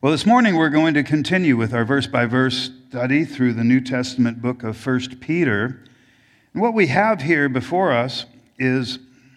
Well, this morning we're going to continue with our verse-by-verse study through the New Testament book of 1 Peter. And what we have here before us is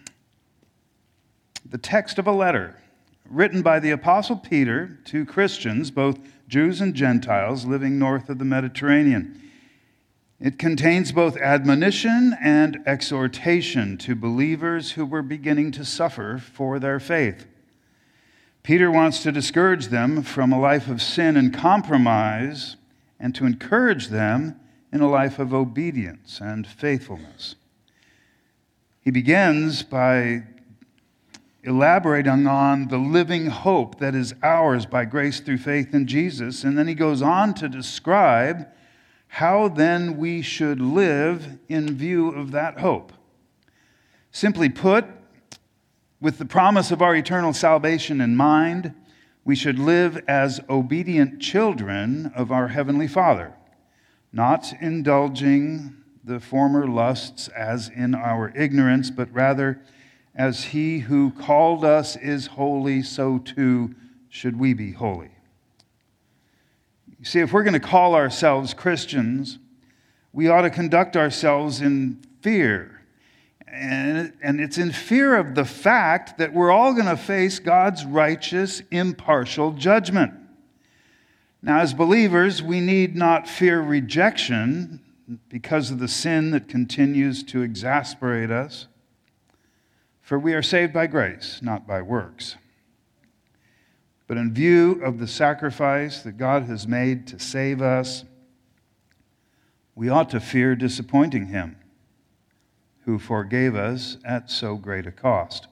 the text of a letter written by the Apostle Peter to Christians, both Jews and Gentiles, living north of the Mediterranean. It contains both admonition and exhortation to believers who were beginning to suffer for their faith. Peter wants to discourage them from a life of sin and compromise and to encourage them in a life of obedience and faithfulness. He begins by elaborating on the living hope that is ours by grace through faith in Jesus, and then he goes on to describe how then we should live in view of that hope. Simply put, with the promise of our eternal salvation in mind, we should live as obedient children of our Heavenly Father, not indulging the former lusts as in our ignorance, but rather as He who called us is holy, so too should we be holy. You see, if we're going to call ourselves Christians, we ought to conduct ourselves in fear. And it's in fear of the fact that we're all going to face God's righteous, impartial judgment. Now, as believers, we need not fear rejection because of the sin that continues to exasperate us, for we are saved by grace, not by works. But in view of the sacrifice that God has made to save us, we ought to fear disappointing Him, who forgave us at so great a cost.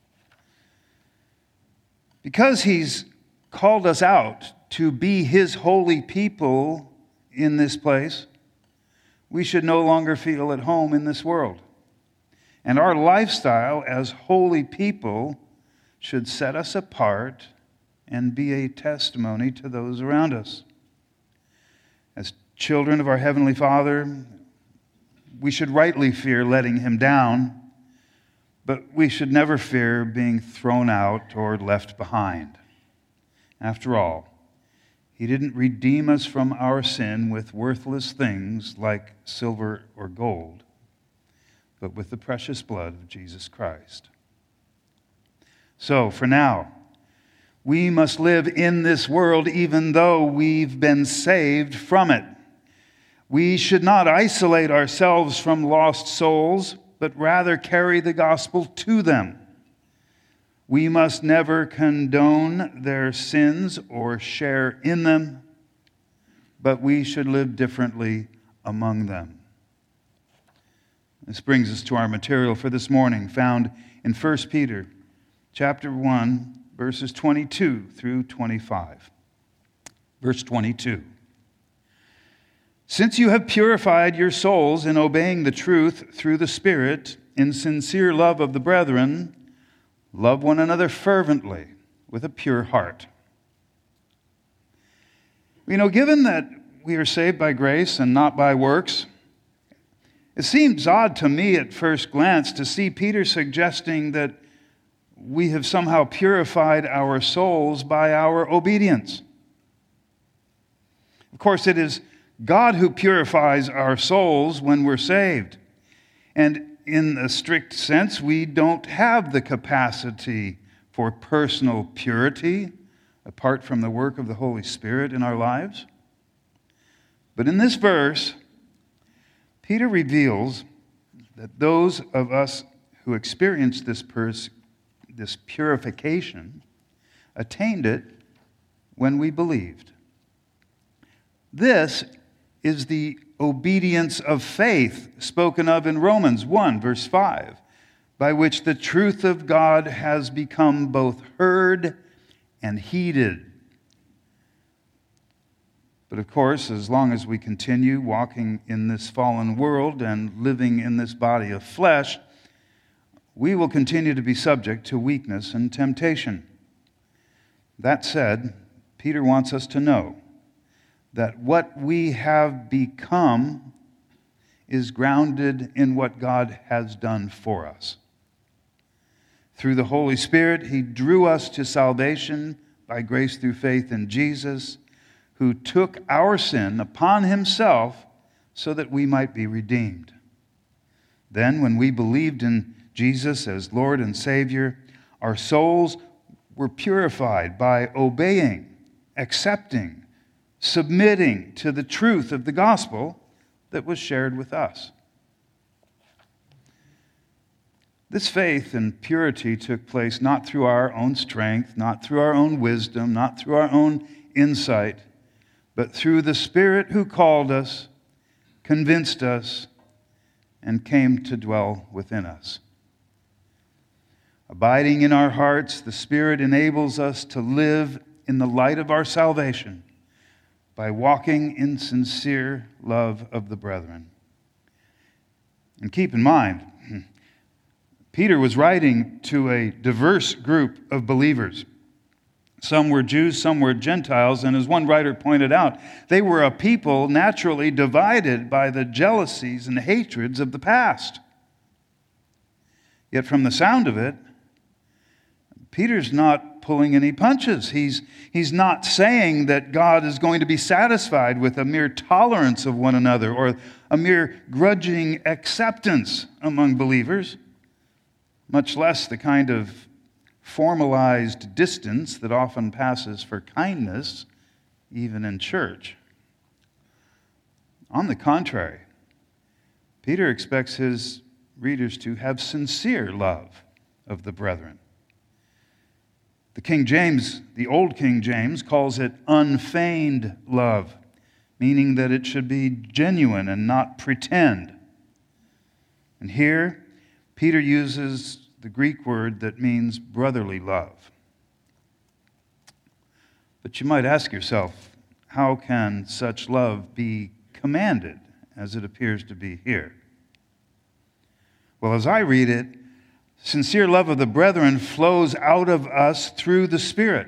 Because He's called us out to be His holy people in this place, we should no longer feel at home in this world. And our lifestyle as holy people should set us apart and be a testimony to those around us. As children of our Heavenly Father, we should rightly fear letting Him down, but we should never fear being thrown out or left behind. After all, He didn't redeem us from our sin with worthless things like silver or gold, but with the precious blood of Jesus Christ. So, for now, we must live in this world even though we've been saved from it. We should not isolate ourselves from lost souls, but rather carry the gospel to them. We must never condone their sins or share in them, but we should live differently among them. This brings us to our material for this morning, found in 1 Peter chapter 1, verses 22 through 25. Verse 22. Since you have purified your souls in obeying the truth through the Spirit, in sincere love of the brethren, love one another fervently with a pure heart. Given that we are saved by grace and not by works, it seems odd to me at first glance to see Peter suggesting that we have somehow purified our souls by our obedience. Of course, it is God who purifies our souls when we're saved. And in a strict sense, we don't have the capacity for personal purity apart from the work of the Holy Spirit in our lives. But in this verse, Peter reveals that those of us who experienced this purification attained it when we believed. This is the obedience of faith spoken of in Romans 1, verse 5, by which the truth of God has become both heard and heeded. But of course, as long as we continue walking in this fallen world and living in this body of flesh, we will continue to be subject to weakness and temptation. That said, Peter wants us to know that what we have become is grounded in what God has done for us. Through the Holy Spirit, He drew us to salvation by grace through faith in Jesus, who took our sin upon himself so that we might be redeemed. Then, when we believed in Jesus as Lord and Savior, our souls were purified by obeying, accepting, submitting to the truth of the gospel that was shared with us. This faith and purity took place not through our own strength, not through our own wisdom, not through our own insight, but through the Spirit who called us, convinced us, and came to dwell within us. Abiding in our hearts, the Spirit enables us to live in the light of our salvation by walking in sincere love of the brethren. And keep in mind, Peter was writing to a diverse group of believers. Some were Jews, some were Gentiles, and as one writer pointed out, they were a people naturally divided by the jealousies and hatreds of the past. Yet from the sound of it, Peter's not pulling any punches. He's not saying that God is going to be satisfied with a mere tolerance of one another or a mere grudging acceptance among believers, much less the kind of formalized distance that often passes for kindness, even in church. On the contrary, Peter expects his readers to have sincere love of the brethren. The King James, the Old King James, calls it unfeigned love, meaning that it should be genuine and not pretend. And here, Peter uses the Greek word that means brotherly love. But you might ask yourself, how can such love be commanded as it appears to be here? Well, as I read it, sincere love of the brethren flows out of us through the Spirit,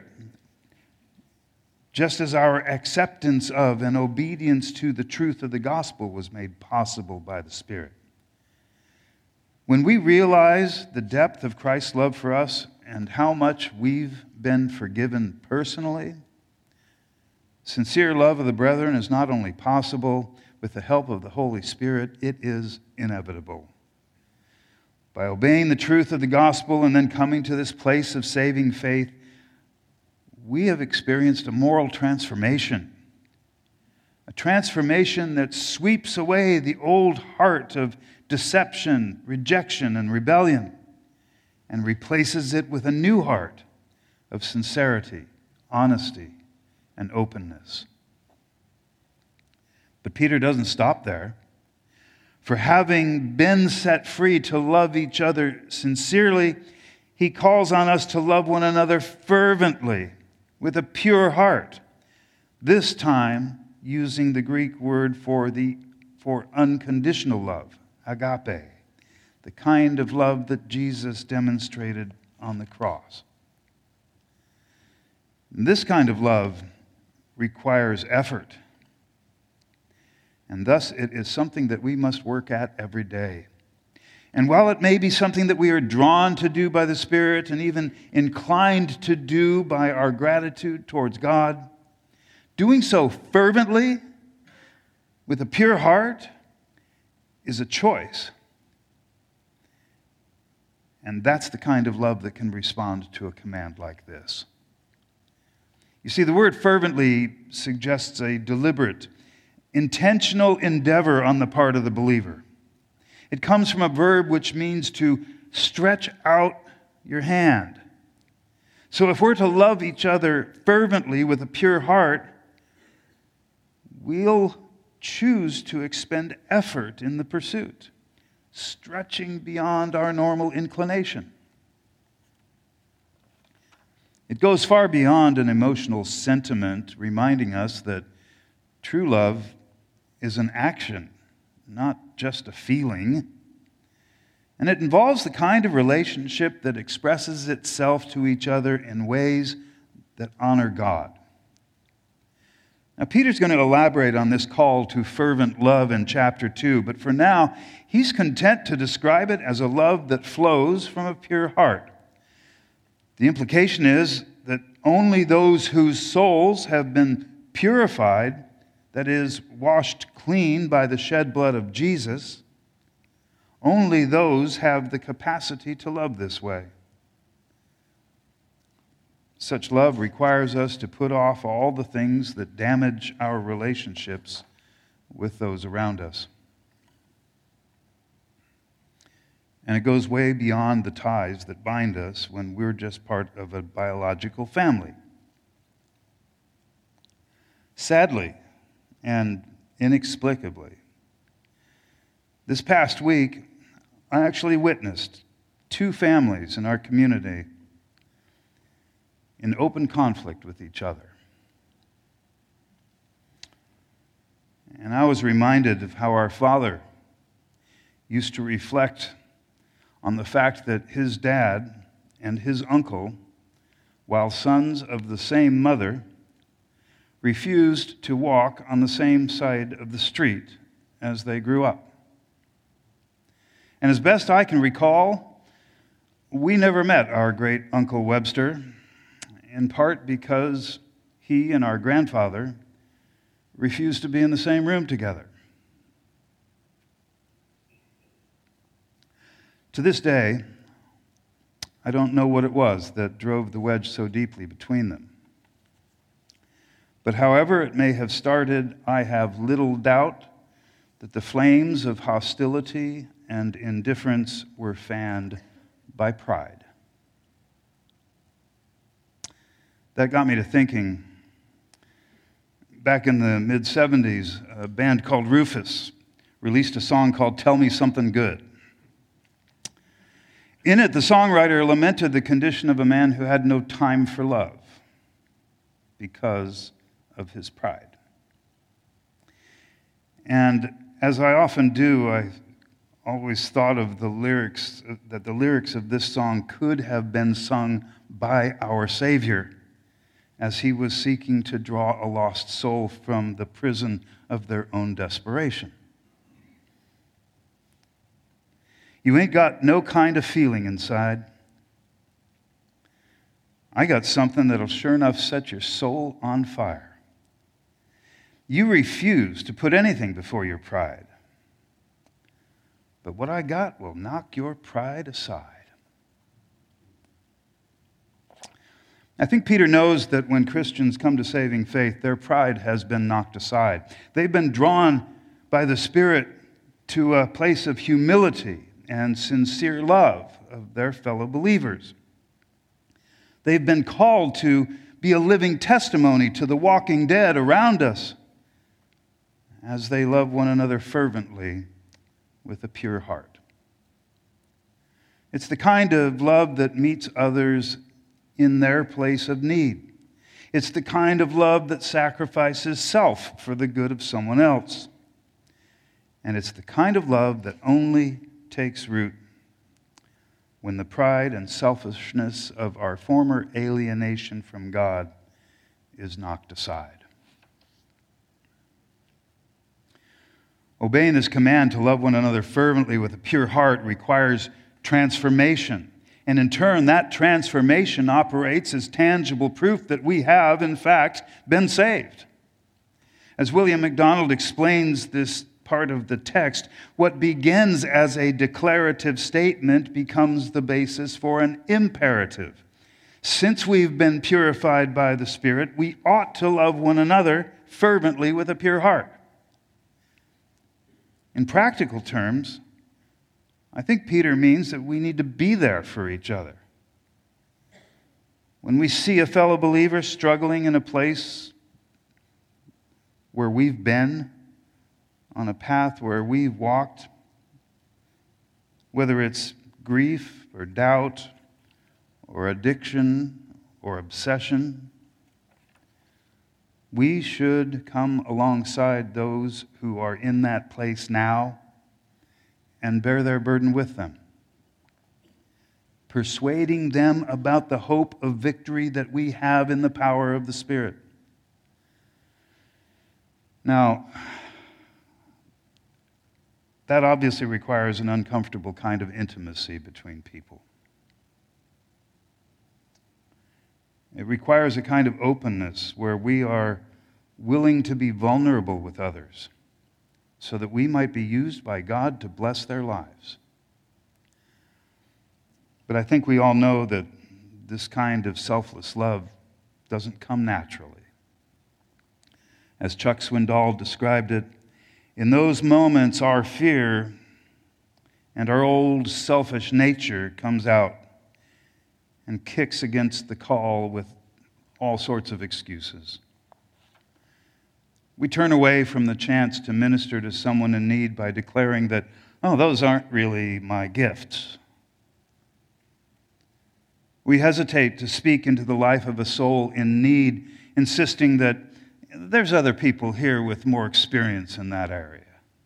just as our acceptance of and obedience to the truth of the gospel was made possible by the Spirit. When we realize the depth of Christ's love for us and how much we've been forgiven personally, sincere love of the brethren is not only possible with the help of the Holy Spirit, it is inevitable. By obeying the truth of the gospel and then coming to this place of saving faith, we have experienced a moral transformation. A transformation that sweeps away the old heart of deception, rejection, and rebellion, and replaces it with a new heart of sincerity, honesty, and openness. But Peter doesn't stop there. For having been set free to love each other sincerely, he calls on us to love one another fervently, with a pure heart, this time using the Greek word for unconditional love, agape, the kind of love that Jesus demonstrated on the cross. And this kind of love requires effort, and thus it is something that we must work at every day. And while it may be something that we are drawn to do by the Spirit and even inclined to do by our gratitude towards God, doing so fervently, with a pure heart, is a choice. And that's the kind of love that can respond to a command like this. You see, the word fervently suggests a deliberate, intentional endeavor on the part of the believer. It comes from a verb which means to stretch out your hand. So if we're to love each other fervently with a pure heart, we'll choose to expend effort in the pursuit, stretching beyond our normal inclination. It goes far beyond an emotional sentiment, reminding us that true love is an action, not just a feeling. And it involves the kind of relationship that expresses itself to each other in ways that honor God. Now, Peter's going to elaborate on this call to fervent love in chapter 2, but for now, he's content to describe it as a love that flows from a pure heart. The implication is that only those whose souls have been purified, that is, washed clean by the shed blood of Jesus, only those have the capacity to love this way. Such love requires us to put off all the things that damage our relationships with those around us. And it goes way beyond the ties that bind us when we're just part of a biological family. Sadly and inexplicably, this past week, I actually witnessed 2 families in our community in open conflict with each other. And I was reminded of how our father used to reflect on the fact that his dad and his uncle, while sons of the same mother, refused to walk on the same side of the street as they grew up. And as best I can recall, we never met our great Uncle Webster, in part because he and our grandfather refused to be in the same room together. To this day, I don't know what it was that drove the wedge so deeply between them. But however it may have started, I have little doubt that the flames of hostility and indifference were fanned by pride. That got me to thinking, back in the mid-'70s, a band called Rufus released a song called Tell Me Something Good. In it, the songwriter lamented the condition of a man who had no time for love because of his pride. And as I often do, I always thought of the lyrics, that the lyrics of this song could have been sung by our Savior as he was seeking to draw a lost soul from the prison of their own desperation. You ain't got no kind of feeling inside. I got something that'll sure enough set your soul on fire. You refuse to put anything before your pride. But what I got will knock your pride aside. I think Peter knows that when Christians come to saving faith, their pride has been knocked aside. They've been drawn by the Spirit to a place of humility and sincere love of their fellow believers. They've been called to be a living testimony to the walking dead around us as they love one another fervently with a pure heart. It's the kind of love that meets others in their place of need. It's the kind of love that sacrifices self for the good of someone else. And it's the kind of love that only takes root when the pride and selfishness of our former alienation from God is knocked aside. Obeying this command to love one another fervently with a pure heart requires transformation. And in turn, that transformation operates as tangible proof that we have, in fact, been saved. As William MacDonald explains this part of the text, what begins as a declarative statement becomes the basis for an imperative. Since we've been purified by the Spirit, we ought to love one another fervently with a pure heart. In practical terms, I think Peter means that we need to be there for each other. When we see a fellow believer struggling in a place where we've been, on a path where we've walked, whether it's grief or doubt or addiction or obsession, we should come alongside those who are in that place now and bear their burden with them, persuading them about the hope of victory that we have in the power of the Spirit. Now, that obviously requires an uncomfortable kind of intimacy between people. It requires a kind of openness where we are willing to be vulnerable with others so that we might be used by God to bless their lives. But I think we all know that this kind of selfless love doesn't come naturally. As Chuck Swindoll described it, in those moments our fear and our old selfish nature comes out and kicks against the call with all sorts of excuses. We turn away from the chance to minister to someone in need by declaring that, oh, those aren't really my gifts. We hesitate to speak into the life of a soul in need, insisting that there's other people here with more experience in that area.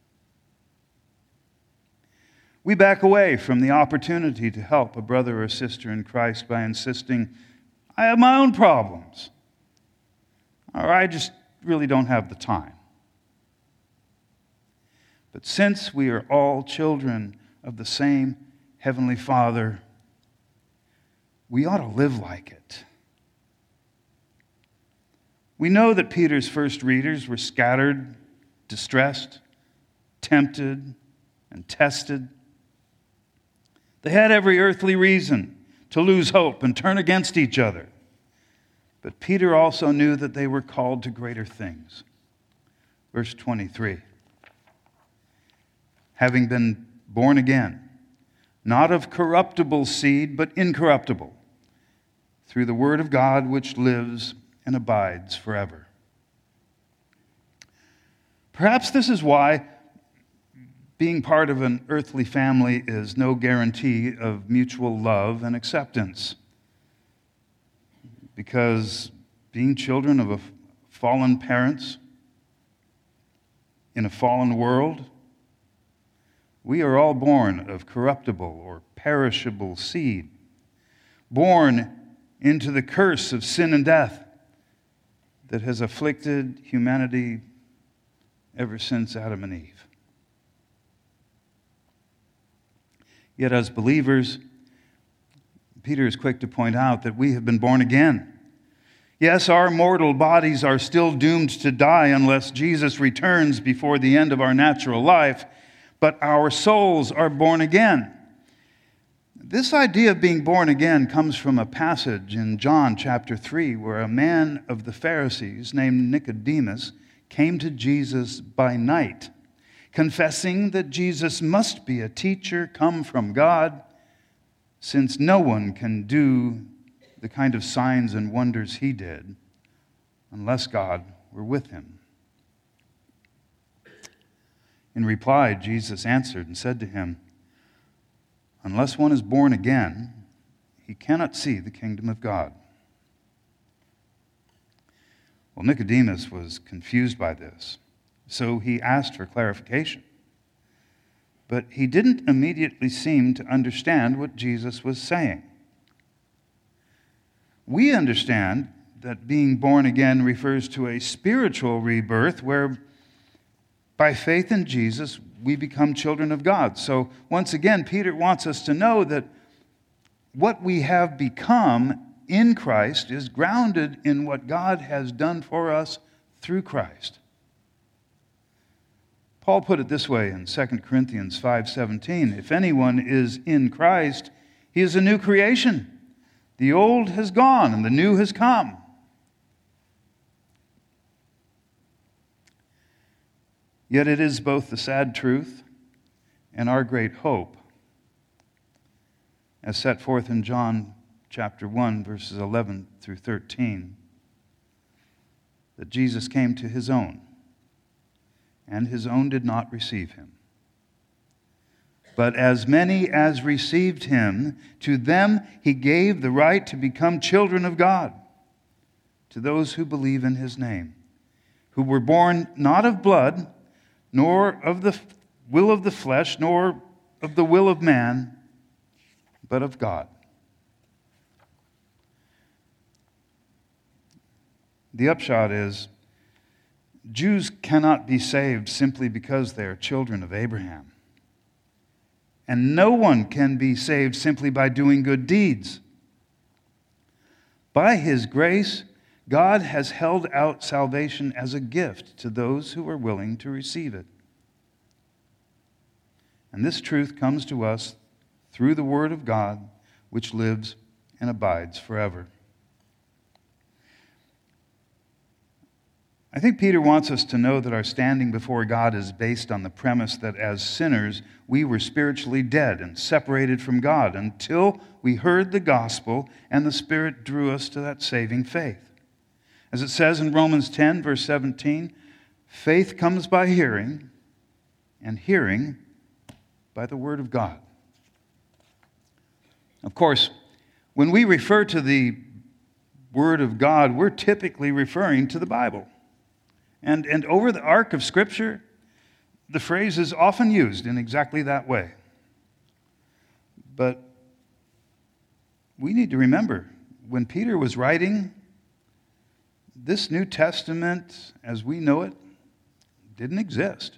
We back away from the opportunity to help a brother or sister in Christ by insisting, I have my own problems, or I just really don't have the time. But since we are all children of the same Heavenly Father, we ought to live like it. We know that Peter's first readers were scattered, distressed, tempted, and tested. They had every earthly reason to lose hope and turn against each other. But Peter also knew that they were called to greater things. Verse 23. Having been born again, not of corruptible seed, but incorruptible, through the word of God which lives and abides forever. Perhaps this is why being part of an earthly family is no guarantee of mutual love and acceptance. Because being children of fallen parents in a fallen world, we are all born of corruptible or perishable seed, born into the curse of sin and death that has afflicted humanity ever since Adam and Eve. Yet as believers, Peter is quick to point out that we have been born again. Yes, our mortal bodies are still doomed to die unless Jesus returns before the end of our natural life, but our souls are born again. This idea of being born again comes from a passage in John chapter 3 where a man of the Pharisees named Nicodemus came to Jesus by night, confessing that Jesus must be a teacher come from God, since no one can do the kind of signs and wonders he did unless God were with him. In reply, Jesus answered and said to him, unless one is born again, he cannot see the kingdom of God. Well, Nicodemus was confused by this, so he asked for clarification. But he didn't immediately seem to understand what Jesus was saying. We understand that being born again refers to a spiritual rebirth where by faith in Jesus, we become children of God. So once again, Peter wants us to know that what we have become in Christ is grounded in what God has done for us through Christ. Paul put it this way in 2 Corinthians 5:17, if anyone is in Christ, he is a new creation. The old has gone and the new has come. Yet it is both the sad truth and our great hope, as set forth in John chapter 1, verses 11 through 13, that Jesus came to his own, and his own did not receive him. But as many as received him, to them he gave the right to become children of God, to those who believe in his name, who were born not of blood, nor of the will of the flesh, nor of the will of man, but of God. The upshot is, Jews cannot be saved simply because they are children of Abraham. And no one can be saved simply by doing good deeds. By his grace, God has held out salvation as a gift to those who are willing to receive it. And this truth comes to us through the Word of God, which lives and abides forever. I think Peter wants us to know that our standing before God is based on the premise that as sinners, we were spiritually dead and separated from God until we heard the gospel and the Spirit drew us to that saving faith. As it says in Romans 10, verse 17, faith comes by hearing, and hearing by the Word of God. Of course, when we refer to the Word of God, we're typically referring to the Bible. And over the arc of Scripture, the phrase is often used in exactly that way. But we need to remember, when Peter was writing, this New Testament, as we know it, didn't exist.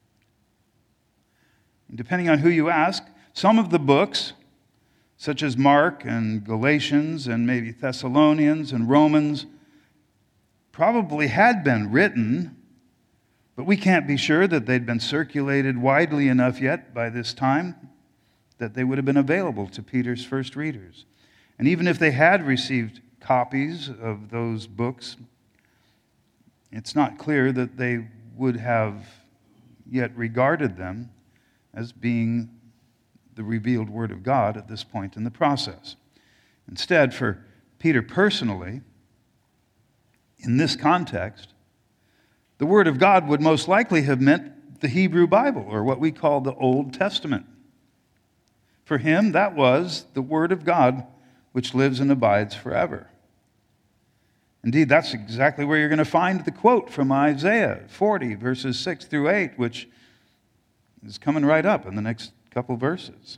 And depending on who you ask, some of the books, such as Mark and Galatians and maybe Thessalonians and Romans, probably had been written, but we can't be sure that they'd been circulated widely enough yet by this time that they would have been available to Peter's first readers. And even if they had received copies of those books, it's not clear that they would have yet regarded them as being the revealed Word of God at this point in the process. Instead, for Peter personally, in this context, the Word of God would most likely have meant the Hebrew Bible, or what we call the Old Testament. For him, that was the Word of God which lives and abides forever. Indeed, that's exactly where you're going to find the quote from Isaiah 40, verses 6 through 8, which is coming right up in the next couple verses.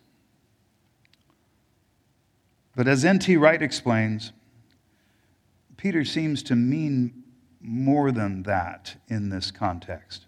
But as N.T. Wright explains, Peter seems to mean more than that in this context.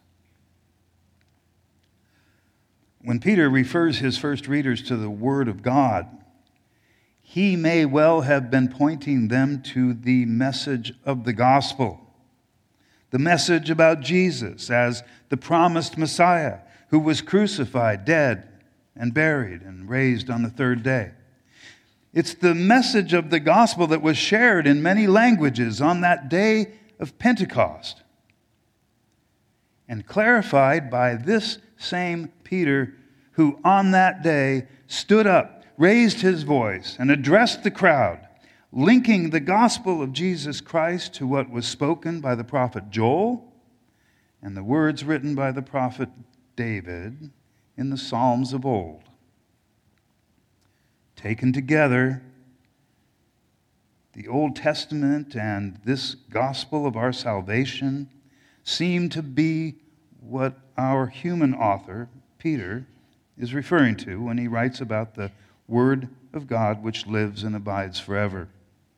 When Peter refers his first readers to the Word of God, he may well have been pointing them to the message of the gospel, the message about Jesus as the promised Messiah who was crucified, dead, and buried, and raised on the third day. It's the message of the gospel that was shared in many languages on that day of Pentecost and clarified by this same Peter who on that day stood up, raised his voice, and addressed the crowd, linking the gospel of Jesus Christ to what was spoken by the prophet Joel and the words written by the prophet David in the Psalms of old. Taken together, the Old Testament and this gospel of our salvation seem to be what our human author, Peter, is referring to when he writes about the Word of God which lives and abides forever.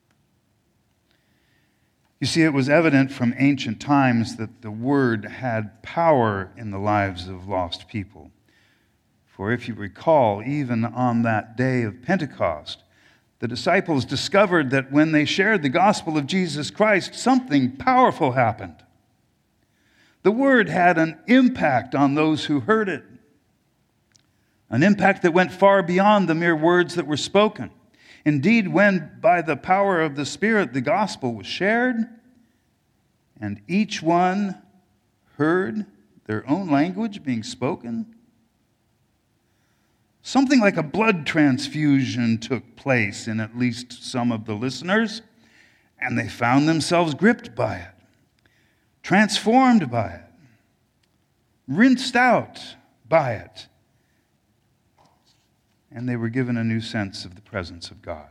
You see, it was evident from ancient times that the Word had power in the lives of lost people. For if you recall, even on that day of Pentecost, the disciples discovered that when they shared the gospel of Jesus Christ, something powerful happened. The Word had an impact on those who heard it, an impact that went far beyond the mere words that were spoken. Indeed, when by the power of the Spirit the gospel was shared, and each one heard their own language being spoken, something like a blood transfusion took place in at least some of the listeners, and they found themselves gripped by it, transformed by it, rinsed out by it, and they were given a new sense of the presence of God.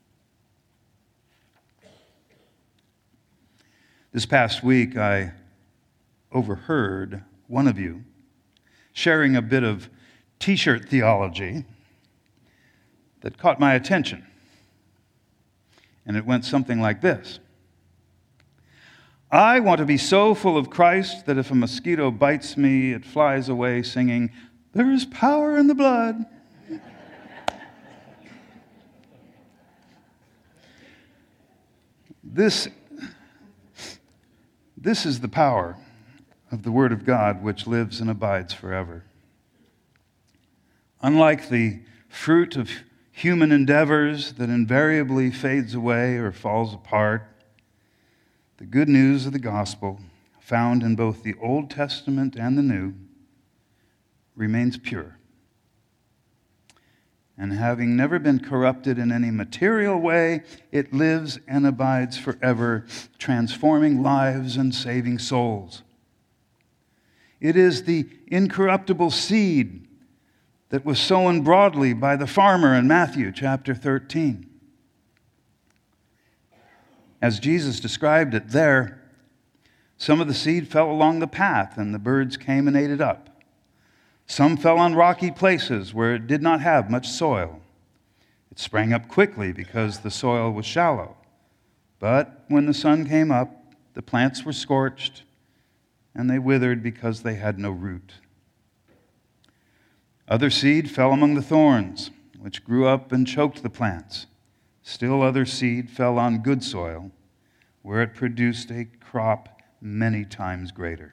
This past week, I overheard one of you sharing a bit of T-shirt theology that caught my attention. And it went something like this. I want to be so full of Christ that if a mosquito bites me, it flies away singing, "There is power in the blood." This is the power of the Word of God, which lives and abides forever. Unlike the fruit of human endeavors that invariably fades away or falls apart, the good news of the gospel, found in both the Old Testament and the New, remains pure. And having never been corrupted in any material way, it lives and abides forever, transforming lives and saving souls. It is the incorruptible seed that was sown broadly by the farmer in Matthew chapter 13. As Jesus described it there, some of the seed fell along the path, and the birds came and ate it up. Some fell on rocky places where it did not have much soil. It sprang up quickly because the soil was shallow. But when the sun came up, the plants were scorched, and they withered because they had no root. Other seed fell among the thorns, which grew up and choked the plants. Still other seed fell on good soil, where it produced a crop many times greater.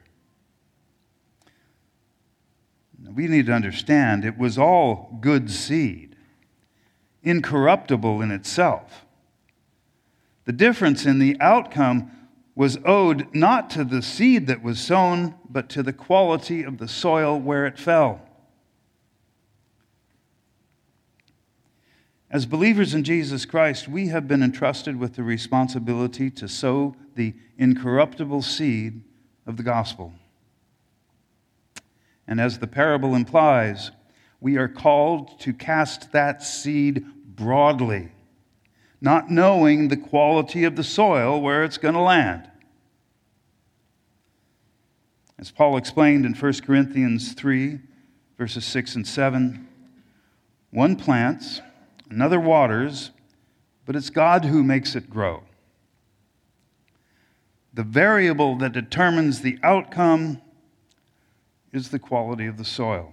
We need to understand it was all good seed, incorruptible in itself. The difference in the outcome was owed not to the seed that was sown, but to the quality of the soil where it fell. As believers in Jesus Christ, we have been entrusted with the responsibility to sow the incorruptible seed of the gospel. And as the parable implies, we are called to cast that seed broadly, not knowing the quality of the soil where it's going to land. As Paul explained in 1 Corinthians 3, verses 6 and 7, one plants, another waters, but it's God who makes it grow. The variable that determines the outcome is the quality of the soil.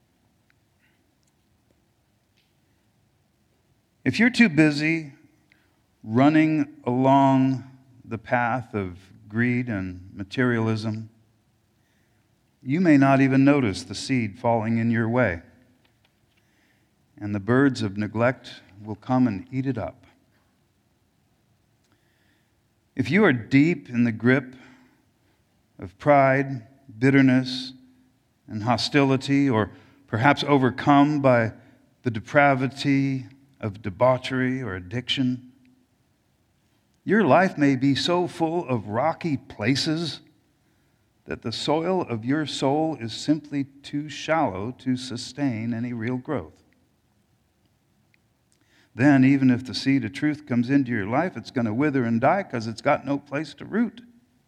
If you're too busy running along the path of greed and materialism, you may not even notice the seed falling in your way, and the birds of neglect will come and eat it up. If you are deep in the grip of pride, bitterness, and hostility, or perhaps overcome by the depravity of debauchery or addiction, your life may be so full of rocky places that the soil of your soul is simply too shallow to sustain any real growth. Then, even if the seed of truth comes into your life, it's going to wither and die because it's got no place to root.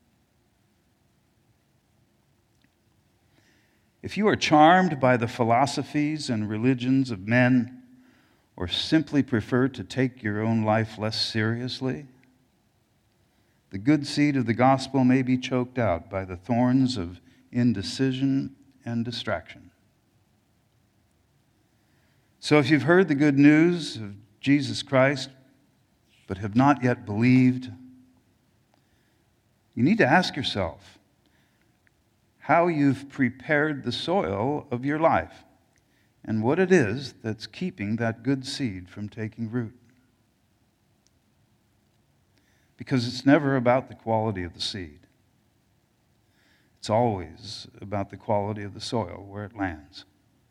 If you are charmed by the philosophies and religions of men, or simply prefer to take your own life less seriously, the good seed of the gospel may be choked out by the thorns of indecision and distraction. So if you've heard the good news of Jesus Christ, but have not yet believed, you need to ask yourself how you've prepared the soil of your life and what it is that's keeping that good seed from taking root. Because it's never about the quality of the seed. It's always about the quality of the soil where it lands.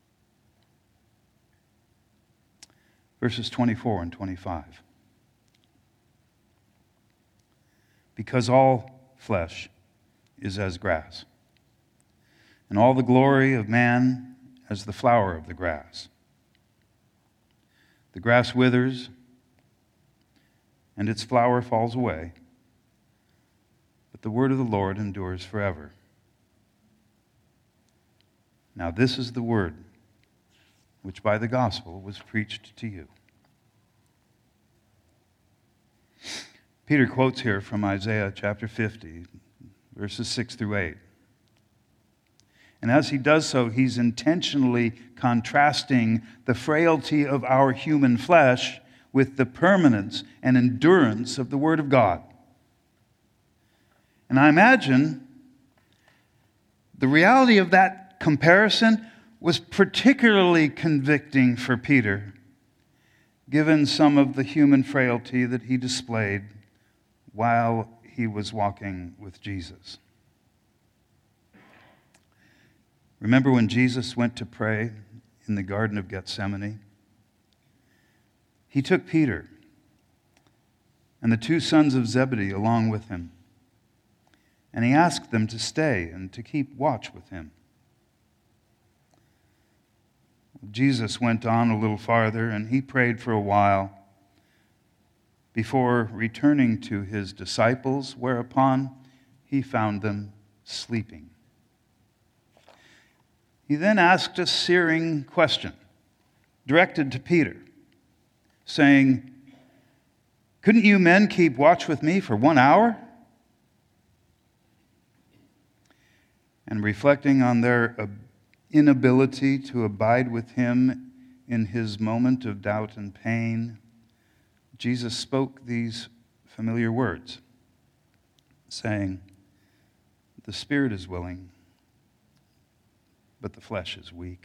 Verses 24 and 25. Because all flesh is as grass, and all the glory of man as the flower of the grass. The grass withers, and its flower falls away, but the word of the Lord endures forever. Now this is the word which by the gospel was preached to you. Peter quotes here from Isaiah chapter 50, verses 6 through 8. And as he does so, he's intentionally contrasting the frailty of our human flesh with the permanence and endurance of the Word of God. And I imagine the reality of that comparison was particularly convicting for Peter, given some of the human frailty that he displayed while he was walking with Jesus. Remember when Jesus went to pray in the Garden of Gethsemane? He took Peter and the two sons of Zebedee along with him, and he asked them to stay and to keep watch with him. Jesus went on a little farther, and he prayed for a while before returning to his disciples, whereupon he found them sleeping. He then asked a searing question, directed to Peter, saying, "Couldn't you men keep watch with me for 1 hour?" And reflecting on their inability to abide with him in his moment of doubt and pain, Jesus spoke these familiar words, saying, "The spirit is willing, but the flesh is weak."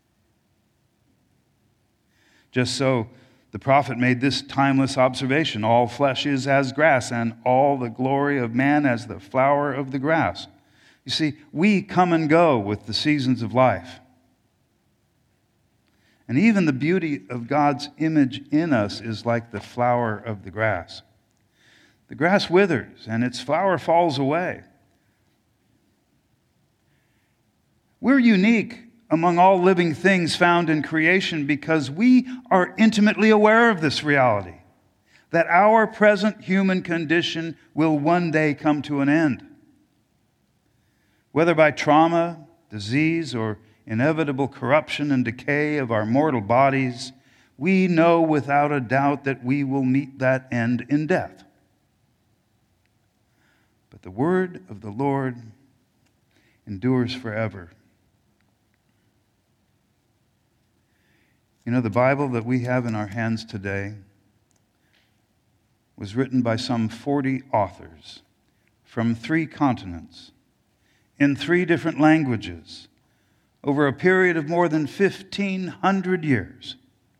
Just so, the prophet made this timeless observation: all flesh is as grass, and all the glory of man as the flower of the grass. You see, we come and go with the seasons of life. And even the beauty of God's image in us is like the flower of the grass. The grass withers and its flower falls away. We're unique among all living things found in creation because we are intimately aware of this reality, that our present human condition will one day come to an end. Whether by trauma, disease, or inevitable corruption and decay of our mortal bodies, we know without a doubt that we will meet that end in death. But the word of the Lord endures forever. You know, the Bible that we have in our hands today was written by some 40 authors from 3 continents, in 3 different languages, over a period of more than 1,500 years.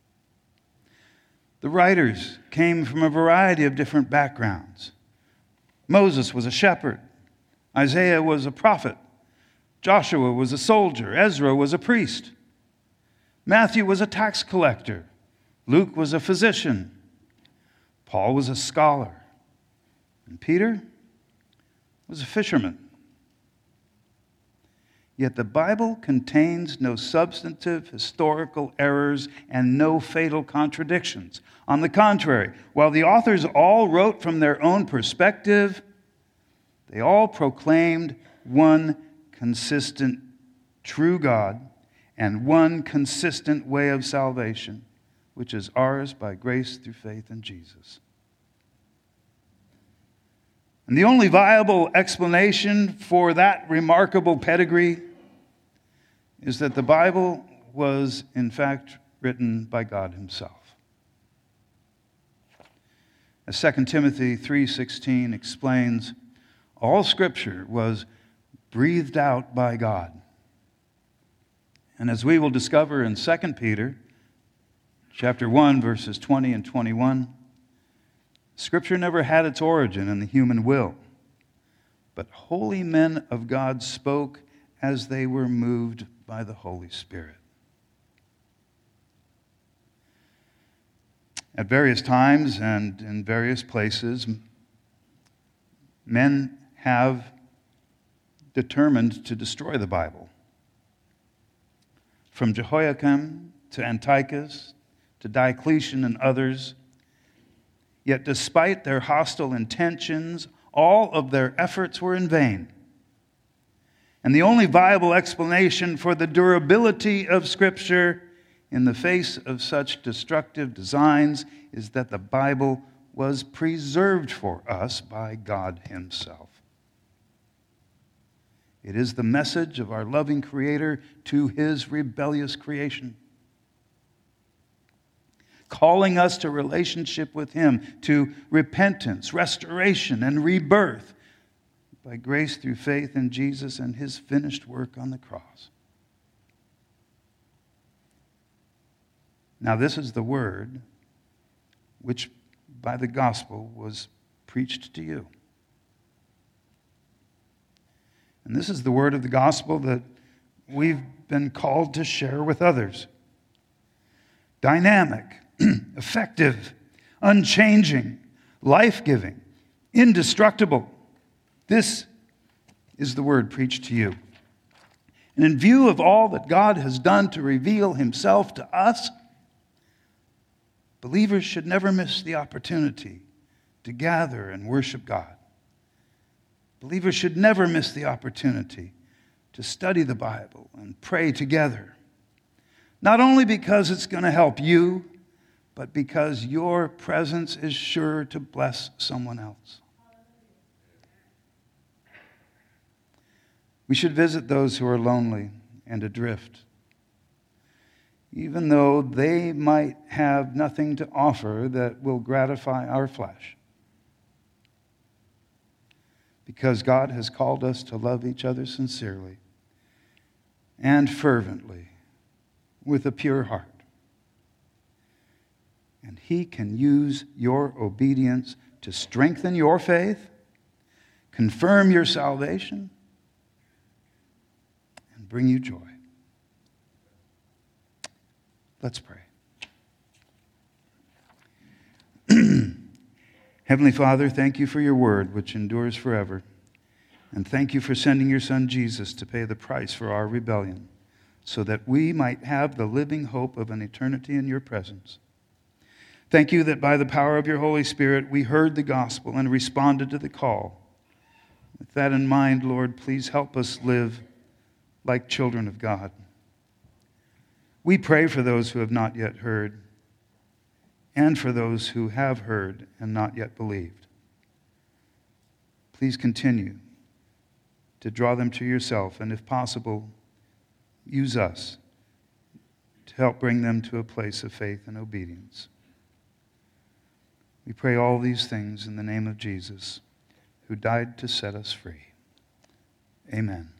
The writers came from a variety of different backgrounds. Moses was a shepherd. Isaiah was a prophet. Joshua was a soldier. Ezra was a priest. Matthew was a tax collector. Luke was a physician. Paul was a scholar. And Peter was a fisherman. Yet the Bible contains no substantive historical errors and no fatal contradictions. On the contrary, while the authors all wrote from their own perspective, they all proclaimed one consistent true God and one consistent way of salvation, which is ours by grace through faith in Jesus. And the only viable explanation for that remarkable pedigree is that the Bible was, in fact, written by God himself. As 2 Timothy 3:16 explains, all Scripture was breathed out by God. And as we will discover in 2 Peter chapter 1, verses 20 and 21, Scripture never had its origin in the human will, but holy men of God spoke as they were moved by the Holy Spirit. At various times and in various places, men have determined to destroy the Bible. From Jehoiakim to Antiochus to Diocletian and others. Yet despite their hostile intentions, all of their efforts were in vain. And the only viable explanation for the durability of Scripture in the face of such destructive designs is that the Bible was preserved for us by God himself. It is the message of our loving Creator to his rebellious creation, calling us to relationship with him, to repentance, restoration, and rebirth, by grace through faith in Jesus and his finished work on the cross. Now this is the word which by the gospel was preached to you. And this is the word of the gospel that we've been called to share with others. Dynamic, effective, unchanging, life-giving, indestructible. This is the word preached to you. And in view of all that God has done to reveal himself to us, believers should never miss the opportunity to gather and worship God. Believers should never miss the opportunity to study the Bible and pray together. Not only because it's going to help you, but because your presence is sure to bless someone else. We should visit those who are lonely and adrift, even though they might have nothing to offer that will gratify our flesh. Because God has called us to love each other sincerely and fervently with a pure heart. And he can use your obedience to strengthen your faith, confirm your salvation, and bring you joy. Let's pray. Heavenly Father, thank you for your word, which endures forever. And thank you for sending your Son Jesus to pay the price for our rebellion, so that we might have the living hope of an eternity in your presence. Thank you that by the power of your Holy Spirit, we heard the gospel and responded to the call. With that in mind, Lord, please help us live like children of God. We pray for those who have not yet heard, and for those who have heard and not yet believed. Please continue to draw them to yourself, and if possible, use us to help bring them to a place of faith and obedience. We pray all these things in the name of Jesus, who died to set us free. Amen.